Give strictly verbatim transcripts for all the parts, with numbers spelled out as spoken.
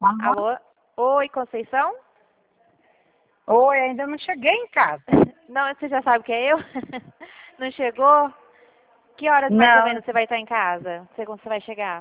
Aham. Alô? Oi, Conceição? Oi, ainda não cheguei em casa. Não, você já sabe que é eu? Não chegou? Que horas mais ou Não. menos você vai estar em casa? Você, você vai chegar?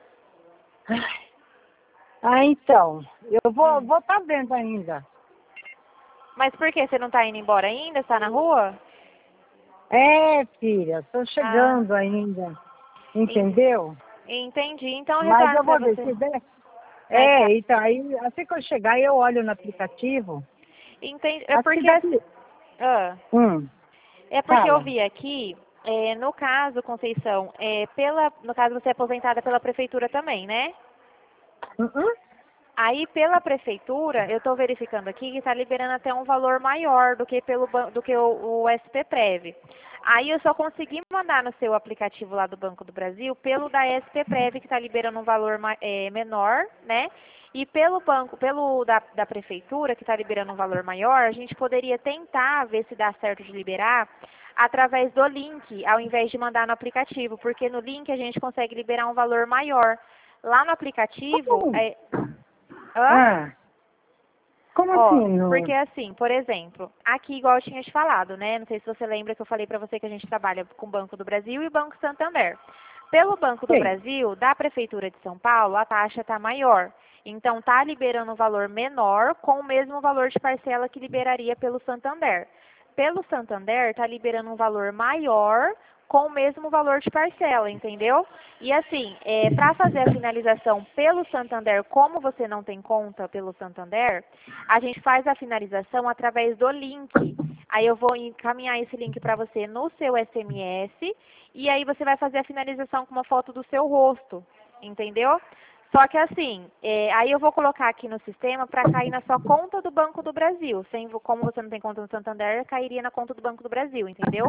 Ah, então, eu vou Hum. vou tá vendo ainda. Mas por que? Você não tá indo embora ainda? Você tá na rua? É, filha, tô Ah, chegando ainda, en- entendeu? entendi. Então eu Mas retorno eu pra vou você descer. de- mais É, tarde. então, aí, assim que eu chegar, eu olho no aplicativo. Entendi. É Acho que porque... daqui... Ah, Hum, é porque eu fala. vi aqui, é, no caso, Conceição, é, pela, no caso você é aposentada pela prefeitura também, né? Hum, hum? Aí, pela prefeitura, eu estou verificando aqui que está liberando até um valor maior do que, pelo, ban- do que o, o S P Prev. Aí, eu só consegui mandar no seu aplicativo lá do Banco do Brasil pelo da S P Prev, que está liberando um valor ma- eh, menor, né? E pelo banco, pelo da, da prefeitura, que está liberando um valor maior, a gente poderia tentar ver se dá certo de liberar através do link, ao invés de mandar no aplicativo, porque no link a gente consegue liberar um valor maior. Lá no aplicativo, Como? é, hã? Ah, como Ó, assim? No... porque assim, por exemplo, aqui igual eu tinha te falado, né? Não sei se você lembra que eu falei pra você que a gente trabalha com o Banco do Brasil e o Banco Santander. Pelo Banco do Sei. Brasil, da Prefeitura de São Paulo, a taxa está maior. Então, tá liberando um valor menor com o mesmo valor de parcela que liberaria pelo Santander. Pelo Santander, está liberando um valor maior com o mesmo valor de parcela, entendeu? E assim, é, para fazer a finalização pelo Santander, como você não tem conta pelo Santander, a gente faz a finalização através do link. Aí eu vou encaminhar esse link para você no seu S M S e aí você vai fazer a finalização com uma foto do seu rosto, entendeu? Só que assim, é, aí eu vou colocar aqui no sistema para cair na sua conta do Banco do Brasil. Sem, como você não tem conta no Santander, cairia na conta do Banco do Brasil, entendeu?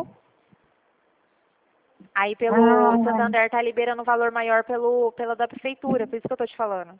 Aí pelo Ah, Santander tá liberando um valor maior pelo, pela da prefeitura, por isso que eu tô te falando.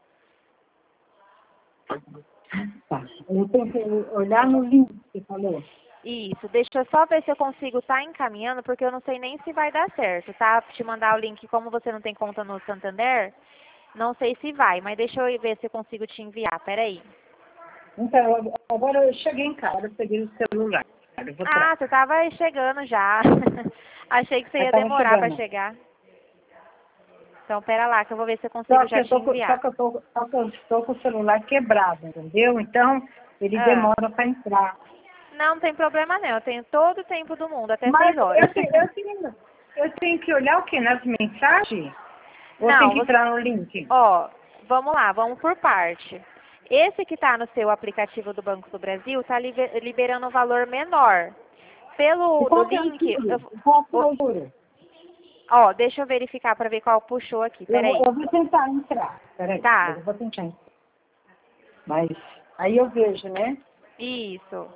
tá. Eu tenho que olhar no link que você falou. Isso, deixa eu só ver se eu consigo estar encaminhando, porque eu não sei nem se vai dar certo, tá? Te mandar o link, como você não tem conta no Santander, não sei se vai, mas deixa eu ver se eu consigo te enviar, peraí. Então, agora eu cheguei em casa, eu peguei o celular. Eu vou Ah, trás. você tava chegando já. Achei que você Eu ia tava demorar pra chegando. chegar. Então, pera lá, que eu vou ver se eu consigo Só que já eu te tô, com- só enviar. que eu tô, só que eu estou com o celular quebrado, entendeu? Então, ele Ah, demora para entrar. não, não tem problema não, eu tenho todo o tempo do mundo, até Mas seis horas. eu, te- eu, tenho, eu tenho que olhar o quê? Nas mensagens? Ou tem Não, que você, entrar no link? ó, vamos lá, vamos por parte. Esse que está no seu aplicativo do Banco do Brasil está liberando um valor menor. E Pelo do qual que é o link, eu, juro? Qual que é ó, o juro? ó, deixa eu verificar para ver qual puxou aqui, Eu, vou- peraí. eu vou tentar entrar. Peraí, Tá, eu vou tentar entrar. Mas aí eu vejo, né? isso.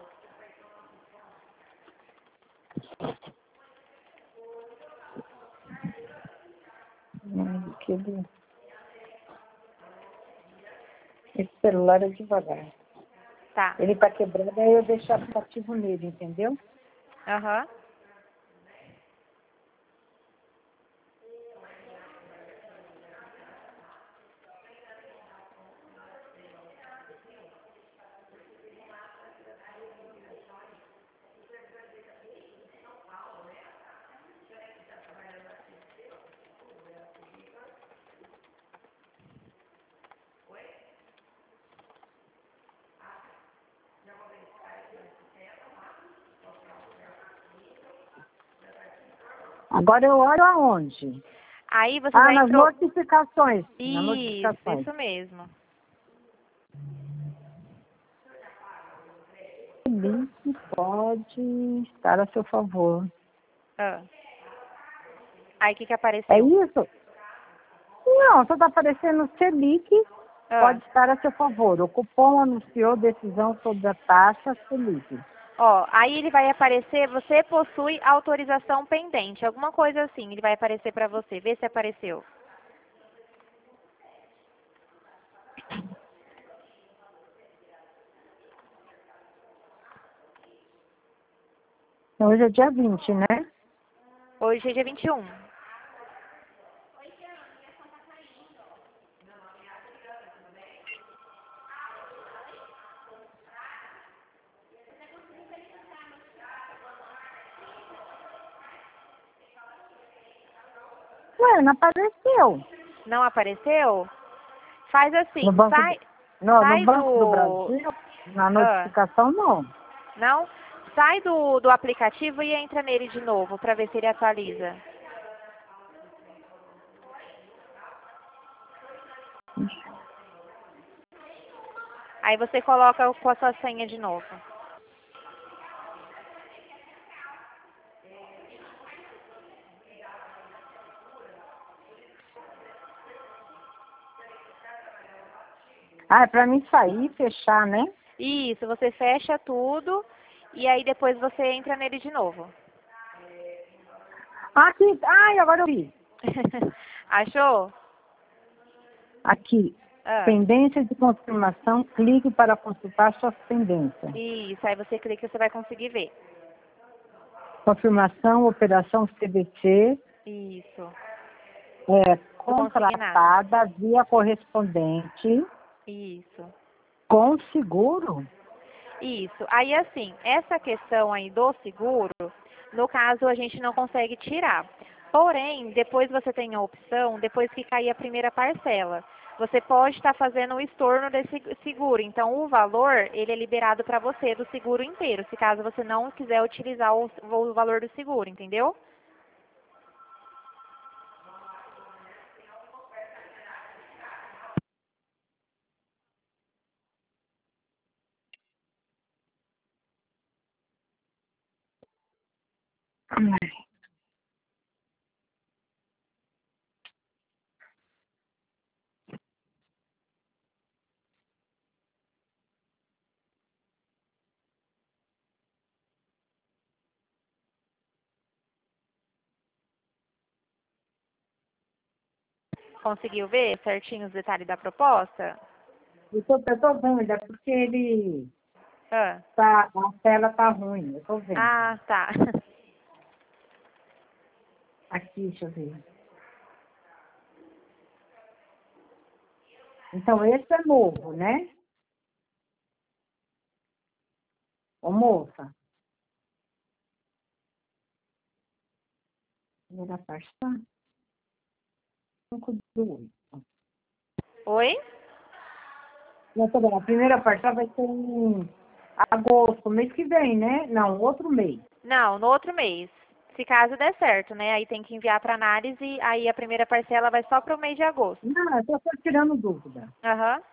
Hum, que ele- Esse celular é devagar. Tá, Ele tá quebrado, aí eu deixo o aplicativo nele, entendeu? aham. Agora eu olho aonde? Aí você Ah, já nas entrou. notificações. Nas Isso, notificações. isso mesmo. O link pode estar a seu favor. Ah. Aí o que que É apareceu? isso? Não, só está aparecendo Selic, Ah. pode estar a seu favor. O cupom anunciou decisão sobre a taxa Selic. Ó, aí ele vai aparecer, você possui autorização pendente, alguma coisa assim, ele vai aparecer pra você. Vê se apareceu. Então, hoje é dia vinte, né? Hoje é dia vinte e um. Ué, não apareceu. Não apareceu? Faz assim, No Banco, sai, no, sai no Banco do... do... Brasil, na Ah, notificação, não. não? Sai do, do aplicativo e entra nele de novo, para ver se ele atualiza. Aí você coloca com a sua senha de novo. Ah, é pra mim sair e fechar, né? Isso, você fecha tudo e aí depois você entra nele de novo. Aqui, ai, agora eu vi. Achou? Aqui, Ah, pendência de confirmação, clique para consultar suas pendências. isso, aí você clica e você vai conseguir ver. Confirmação, operação C B C, Isso, é, do consignado. contratada via correspondente, Isso. com seguro. Isso. Aí, assim, essa questão aí do seguro, no caso, a gente não consegue tirar. Porém, depois você tem a opção, depois que cair a primeira parcela, você pode estar fazendo o estorno desse seguro. Então, o valor, ele é liberado para você do seguro inteiro, se caso você não quiser utilizar o, o valor do seguro, entendeu? Ai, Conseguiu ver certinho os detalhes da proposta? eu tô, eu tô vendo, é porque ele Ah, tá, a tela tá ruim, eu tô vendo. ah tá. Aqui, deixa eu ver. Então, esse é novo, né? Ô, moça, primeira parte tá cinco do oito. Oi? Não, tô vendo, a primeira parte vai ser em agosto, mês que vem, né? Não, outro mês. Não, no outro mês. Se caso der certo, né? Aí tem que enviar para análise, aí a primeira parcela vai só para o mês de agosto. Não, eu tô só tirando dúvida. Aham.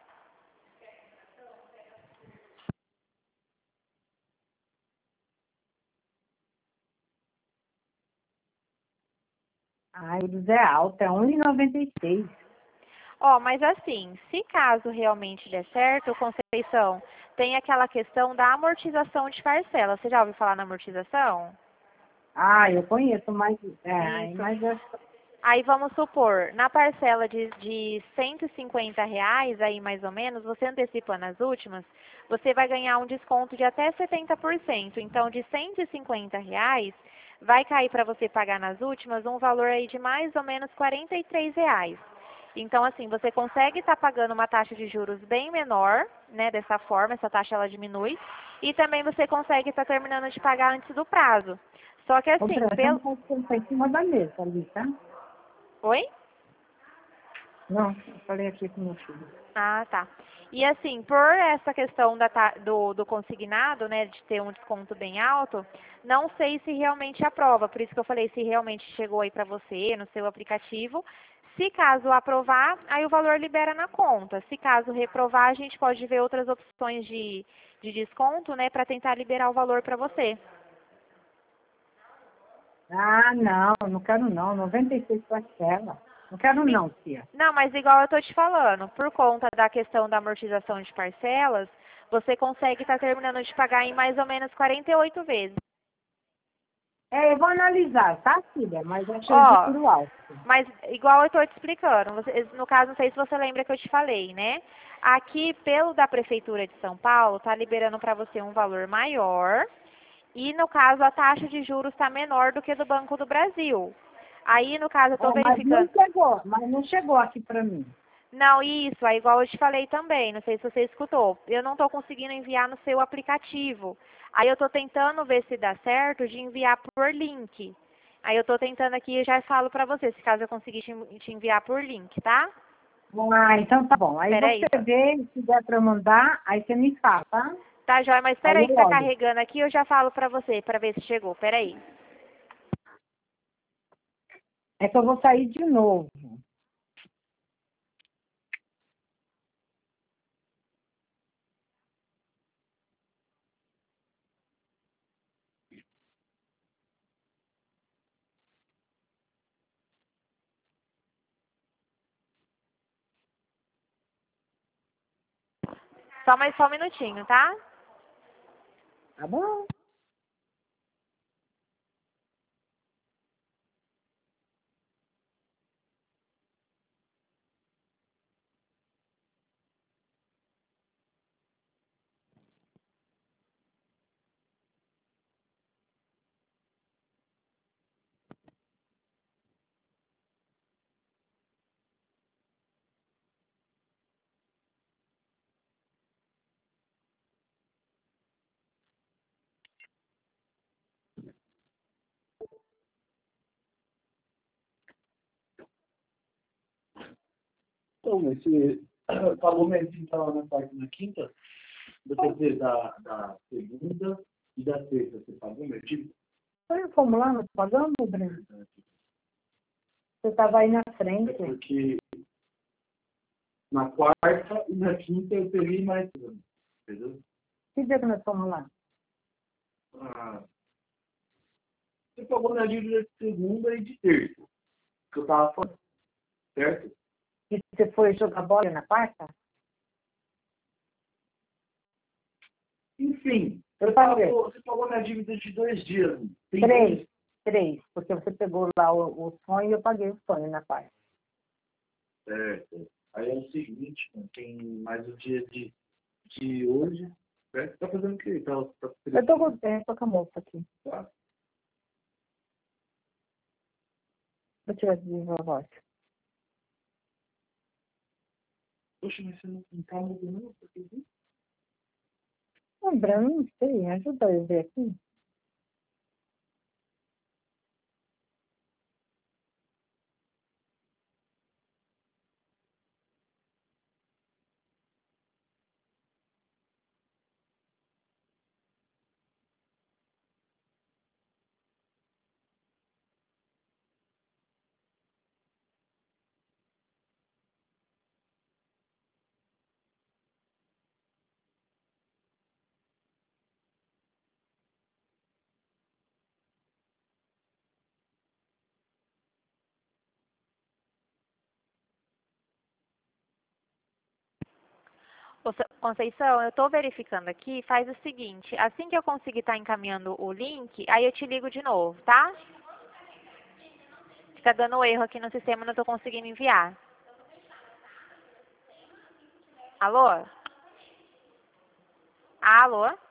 Ah, eles é alto, é um e noventa e seis. Ó, mas assim, se caso realmente der certo, Conceição, tem aquela questão da amortização de parcela. Você já ouviu falar na amortização? Ah, eu conheço, mas, é, aí, Isso. mas é, Aí vamos supor, na parcela de, de cento e cinquenta reais, aí mais ou menos, você antecipando as últimas, você vai ganhar um desconto de até setenta por cento. Então, de cento e cinquenta reais, vai cair para você pagar nas últimas um valor aí de mais ou menos quarenta e três reais. Então, assim, você consegue estar pagando uma taxa de juros bem menor, né, dessa forma, essa taxa ela diminui, e também você consegue estar terminando de pagar antes do prazo. Só que o assim, Brasil pelo... não pode sentar em cima da mesa ali, tá? Oi? Não, eu falei aqui com meu filho. Ah, tá. E assim, por essa questão da ta- do, do consignado, né, de ter um desconto bem alto, não sei se realmente aprova. Por isso que eu falei se realmente chegou aí para você no seu aplicativo. Se caso aprovar, aí o valor libera na conta. Se caso reprovar, a gente pode ver outras opções de, de desconto, né, para tentar liberar o valor para você. Ah, não, não quero não, noventa e seis parcela. Não quero E- não, tia. Não, mas igual eu tô te falando, por conta da questão da amortização de parcelas, você consegue estar terminando de pagar em mais ou menos quarenta e oito vezes. É, eu vou analisar, tá, filha? Mas achei Ó, juro alto. mas igual eu tô te explicando, você- no caso, não sei se você lembra que eu te falei, né? Aqui, pelo da Prefeitura de São Paulo, tá liberando para você um valor maior e, no caso, a taxa de juros está menor do que do Banco do Brasil. Aí, no caso, eu tô É, mas não verificando. chegou, mas não chegou aqui pra mim. Não, isso, é igual eu te falei também, não sei se você escutou. Eu não estou conseguindo enviar no seu aplicativo. Aí eu estou tentando ver se dá certo de enviar por link. Aí eu tô tentando aqui e já falo pra você, se caso eu conseguir te te enviar por link, tá? Ah, então tá bom. Aí Peraí. você vê, se der pra mandar, aí você me fala, tá? Tá, Jóia, mas Aí peraí eu que tá olho. carregando aqui, eu já falo pra você, pra ver se chegou. Peraí. É que eu vou sair de novo. Só mais só um minutinho, tá? Tá bom? Então, mas você pagou mesmo então na parte na quinta, depois da, da segunda e da sexta, você pagou meu tipo? Foi o formulário, nós pagamos, Breno? Você estava aí na É frente. porque na quarta e na quinta eu peguei mais, entendeu? Que dia que nós fomos lá? Ah, você pagou na dívida de segunda e de terça, que eu tava falando, certo? Que você foi jogar bola na quarta? Enfim, Eu você paguei. pagou, você pagou na dívida de dois dias. Tem Três. dois- Três. Porque você pegou lá o, o sonho e eu paguei o sonho na quarta. Certo. Aí é o seguinte, né, tem mais o dia de, de hoje, certo? Tá fazendo o quê? Tá, tá, Eu tô com, eu tô com a moça aqui. tá. Vou tirar de viva a voz. Poxa, mas você não, não tá mudando, não? Por que isso? Não, Breno, não sei. Ajuda eu a ver aqui. Ô, Sa- Conceição, eu tô verificando aqui, faz o seguinte, assim que eu conseguir estar encaminhando o link, aí eu te ligo de novo, tá? Fica dando erro aqui no sistema, não tô conseguindo enviar. Alô? Alô?